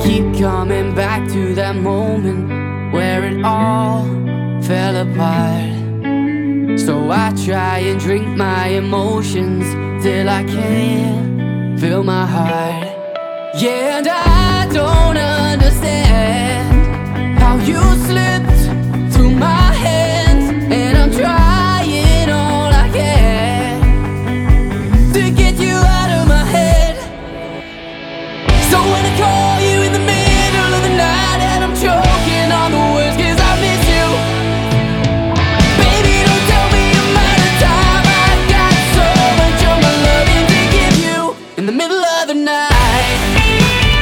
keep coming back to that moment where it all fell apart. So I try and drink my emotions till I can't feel my heart. Yeah, and I don't understand how you slipped through my hands, and I'm trying all I can to get you out of my head. So when it comes